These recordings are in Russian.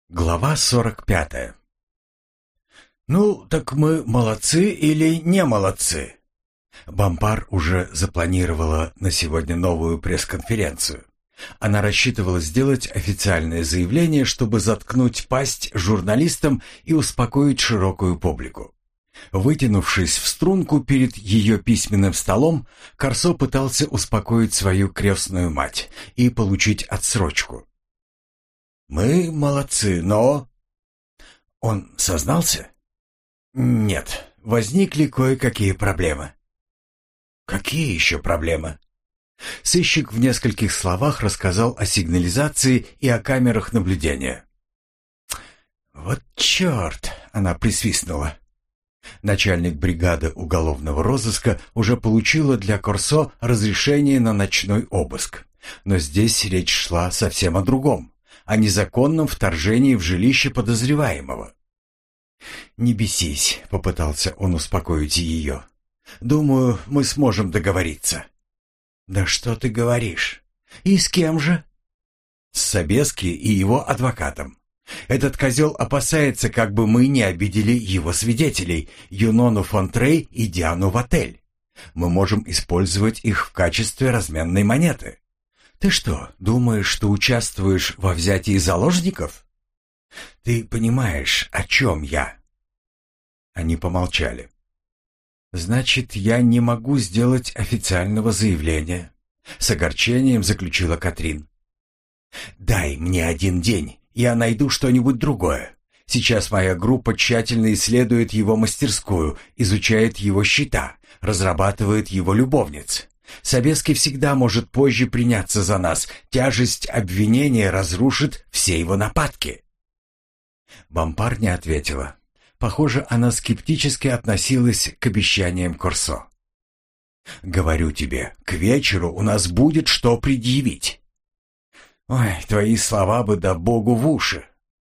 Глава 45. «Ну, так мы молодцы или не молодцы?» Бампар уже запланировала на сегодня новую пресс-конференцию. Она рассчитывала сделать официальное заявление, чтобы заткнуть пасть журналистам и успокоить широкую публику. Вытянувшись в струнку перед ее письменным столом, Корсо пытался успокоить свою крестную мать и получить отсрочку. «Мы молодцы, но...» Он сознался? «Нет, возникли кое-какие проблемы». «Какие еще проблемы?» Сыщик в нескольких словах рассказал о сигнализации и о камерах наблюдения. «Вот черт!» — она присвистнула. Начальник бригады уголовного розыска уже получила для Корсо разрешение на ночной обыск. Но здесь речь шла совсем о другом, о незаконном вторжении в жилище подозреваемого. «Не бесись», — попытался он успокоить ее. «Думаю, мы сможем договориться». «Да что ты говоришь? И с кем же?» «С Собески и его адвокатом. Этот козел опасается, как бы мы не обидели его свидетелей, Юнону фон Трей и Диану Ватель. Мы можем использовать их в качестве разменной монеты. Ты что, думаешь, что участвуешь во взятии заложников? Ты понимаешь, о чем я?» Они помолчали. «Значит, я не могу сделать официального заявления», — с огорчением заключила Катрин. «Дай мне один день, я найду что-нибудь другое. Сейчас моя группа тщательно исследует его мастерскую, изучает его счета, разрабатывает его любовниц. Собески всегда может позже приняться за нас. Тяжесть обвинения разрушит все его нападки». Бампар не ответила. Похоже, она скептически относилась к обещаниям Корсо. «Говорю тебе, к вечеру у нас будет что предъявить». «Ой, твои слова бы да Богу в уши».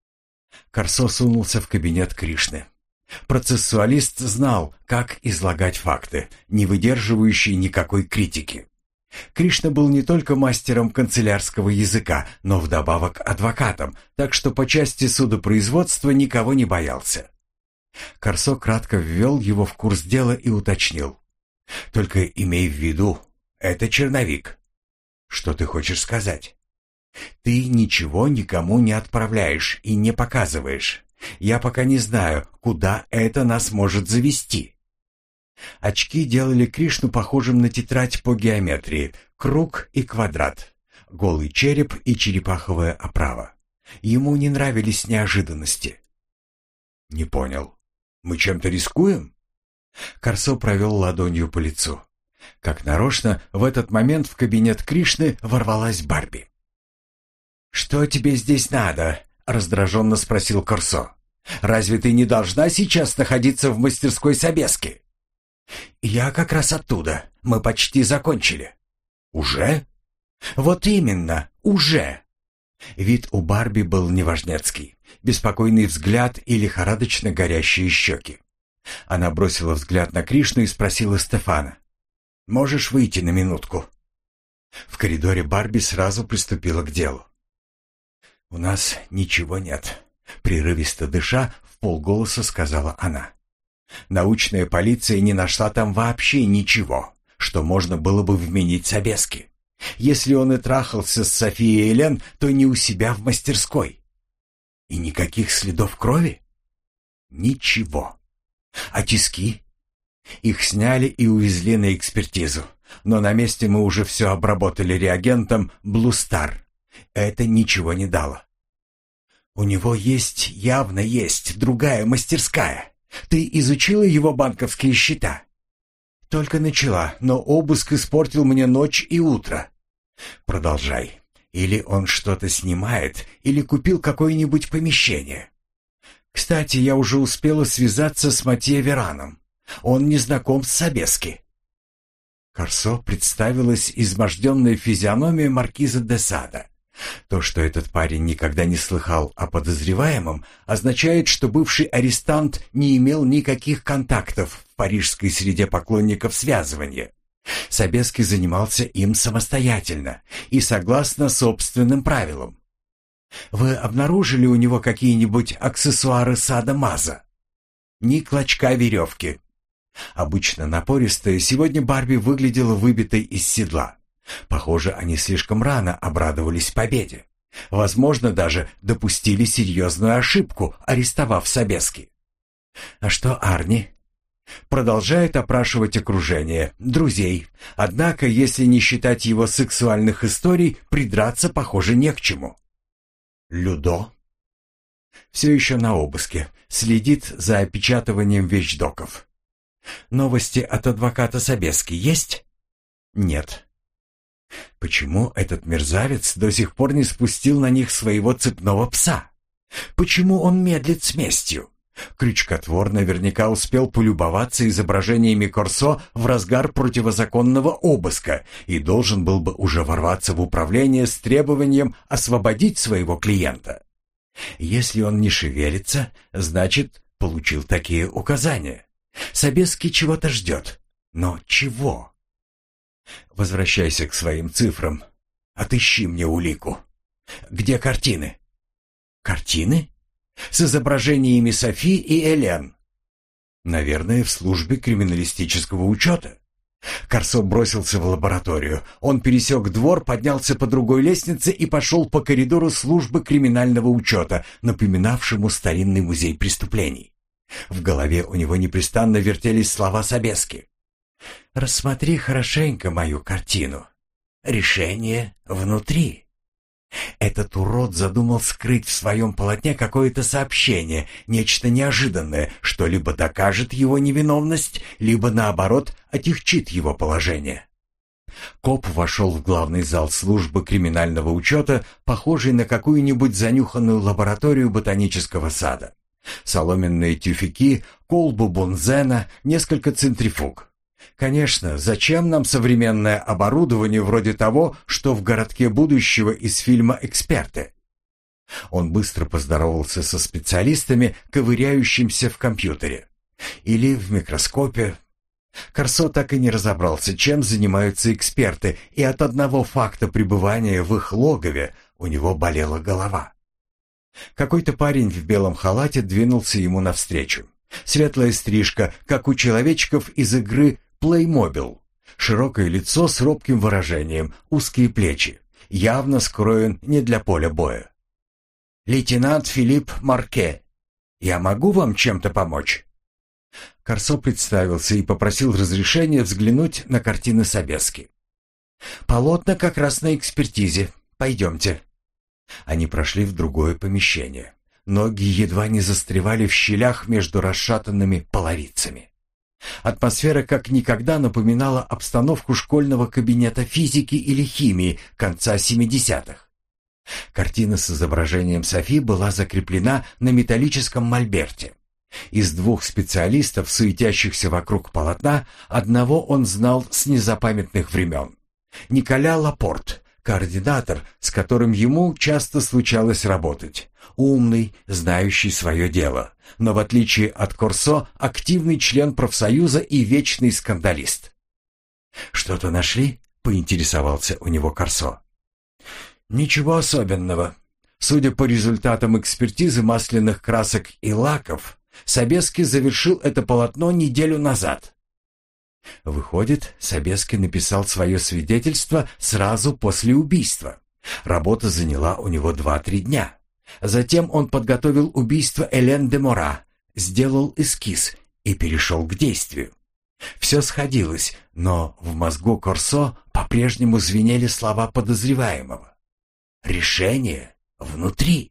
Корсо сунулся в кабинет Кришны. Процессуалист знал, как излагать факты, не выдерживающие никакой критики. Кришна был не только мастером канцелярского языка, но вдобавок адвокатом, так что по части судопроизводства никого не боялся. Корсо кратко ввел его в курс дела и уточнил. «Только имей в виду, это черновик». «Что ты хочешь сказать?» «Ты ничего никому не отправляешь и не показываешь. Я пока не знаю, куда это нас может завести». Очки делали Кришну похожим на тетрадь по геометрии, круг и квадрат, голый череп и черепаховая оправа. Ему не нравились неожиданности. «Не понял. Мы чем-то рискуем?» Корсо провел ладонью по лицу. Как нарочно, в этот момент в кабинет Кришны ворвалась Барби. «Что тебе здесь надо?» — раздраженно спросил Корсо. «Разве ты не должна сейчас находиться в мастерской Собески?» «Я как раз оттуда. Мы почти закончили». «Уже?» «Вот именно, уже!» Вид у Барби был неважнецкий. Беспокойный взгляд и лихорадочно горящие щеки. Она бросила взгляд на Кришну и спросила Стефана. «Можешь выйти на минутку?» В коридоре Барби сразу приступила к делу. «У нас ничего нет», — прерывисто дыша, вполголоса сказала она. «Научная полиция не нашла там вообще ничего, что можно было бы вменить Собески. Если он и трахался с Софией Элен, то не у себя в мастерской. И никаких следов крови? Ничего. А тиски? Их сняли и увезли на экспертизу, но на месте мы уже все обработали реагентом Blue Star. Это ничего не дало. У него явно есть другая мастерская. Ты изучила его банковские счета?» «Только начала, но обыск испортил мне ночь и утро». «Продолжай. Или он что-то снимает, или купил какое-нибудь помещение. Кстати, я уже успела связаться с Матье Вераном. Он не знаком с Собески». Корсо представилась изможденная физиономия маркиза де Сада. То, что этот парень никогда не слыхал о подозреваемом, означает, что бывший арестант не имел никаких контактов в парижской среде поклонников связывания. Собеский занимался им самостоятельно и согласно собственным правилам. Вы обнаружили у него какие-нибудь аксессуары садо-мазо? Ни клочка веревки. Обычно напористая, сегодня Барби выглядела выбитой из седла. Похоже, они слишком рано обрадовались победе. Возможно, даже допустили серьезную ошибку, арестовав Собески. А что Арни? Продолжает опрашивать окружение, друзей. Однако, если не считать его сексуальных историй, придраться, похоже, не к чему. Людо? Все еще на обыске. Следит за опечатыванием вещдоков. Новости от адвоката Собески есть? Нет. Почему этот мерзавец до сих пор не спустил на них своего цепного пса? Почему он медлит с местью? Крючкотвор наверняка успел полюбоваться изображениями Корсо в разгар противозаконного обыска и должен был бы уже ворваться в управление с требованием освободить своего клиента. Если он не шевелится, значит, получил такие указания. Собески чего-то ждет. Но чего? Возвращайся к своим цифрам. Отыщи мне улику. Где картины? Картины? С изображениями Софи и Элен. Наверное, в службе криминалистического учета. Корсо бросился в лабораторию. Он пересек двор, поднялся по другой лестнице и пошел по коридору службы криминального учета, напоминавшему старинный музей преступлений. В голове у него непрестанно вертелись слова Собески. «Рассмотри хорошенько мою картину. Решение внутри». Этот урод задумал скрыть в своем полотне какое-то сообщение, нечто неожиданное, что либо докажет его невиновность, либо, наоборот, отягчит его положение. Коп вошел в главный зал службы криминального учета, похожий на какую-нибудь занюханную лабораторию ботанического сада. Соломенные тюфяки, колбу бонзена, несколько центрифуг. Конечно, зачем нам современное оборудование вроде того, что в городке будущего из фильма «Эксперты»? Он быстро поздоровался со специалистами, ковыряющимся в компьютере. Или в микроскопе. Корсо так и не разобрался, чем занимаются эксперты, и от одного факта пребывания в их логове у него болела голова. Какой-то парень в белом халате двинулся ему навстречу. Светлая стрижка, как у человечков из игры «Плеймобил». Широкое лицо с робким выражением, узкие плечи. Явно скроен не для поля боя. «Лейтенант Филипп Марке, я могу вам чем-то помочь?» Корсо представился и попросил разрешения взглянуть на картины Собески. «Полотна как раз на экспертизе. Пойдемте». Они прошли в другое помещение. Ноги едва не застревали в щелях между расшатанными половицами. Атмосфера как никогда напоминала обстановку школьного кабинета физики или химии конца 70-х. Картина с изображением Софи была закреплена на металлическом мольберте. Из двух специалистов, суетящихся вокруг полотна, одного он знал с незапамятных времен. Николя Лапорт, координатор, с которым ему часто случалось работать. Умный, знающий свое дело, но в отличие от Корсо, активный член профсоюза и вечный скандалист. «Что-то нашли?» — поинтересовался у него Корсо. «Ничего особенного. Судя по результатам экспертизы масляных красок и лаков, Собески завершил это полотно неделю назад». Выходит, Собески написал свое свидетельство сразу после убийства. Работа заняла у него 2-3 дня. Затем он подготовил убийство Элен де Мора, сделал эскиз и перешел к действию. Все сходилось, но в мозгу Корсо по-прежнему звенели слова подозреваемого. «Решение внутри».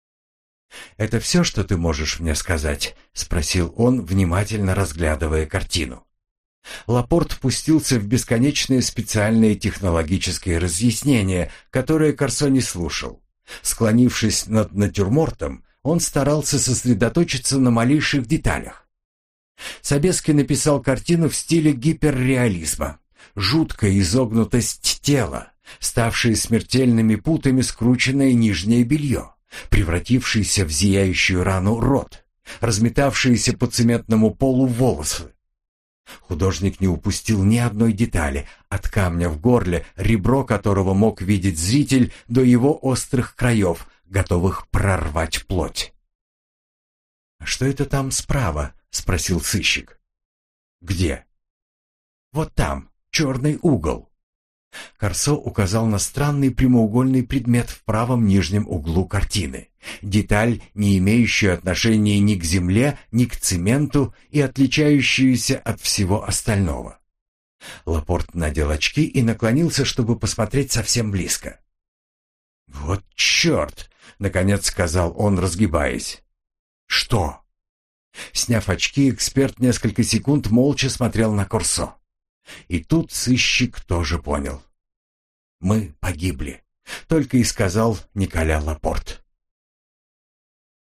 «Это все, что ты можешь мне сказать?» — спросил он, внимательно разглядывая картину. Лапорт пустился в бесконечные специальные технологические разъяснения, которые Корсо не слушал. Склонившись над натюрмортом, он старался сосредоточиться на малейших деталях. Собески написал картину в стиле гиперреализма. Жуткая изогнутость тела, ставшие смертельными путами скрученное нижнее белье, превратившийся в зияющую рану рот, разметавшиеся по цементному полу волосы. Художник не упустил ни одной детали, от камня в горле, ребро которого мог видеть зритель, до его острых краев, готовых прорвать плоть. «Что это там справа?» — спросил сыщик. «Где?» «Вот там, черный угол». Корсо указал на странный прямоугольный предмет в правом нижнем углу картины. Деталь, не имеющую отношения ни к земле, ни к цементу и отличающуюся от всего остального. Лапорт надел очки и наклонился, чтобы посмотреть совсем близко. «Вот черт!» — наконец сказал он, разгибаясь. «Что?» Сняв очки, эксперт несколько секунд молча смотрел на Корсо. И тут сыщик тоже понял. «Мы погибли», — только и сказал Николя Лапорт.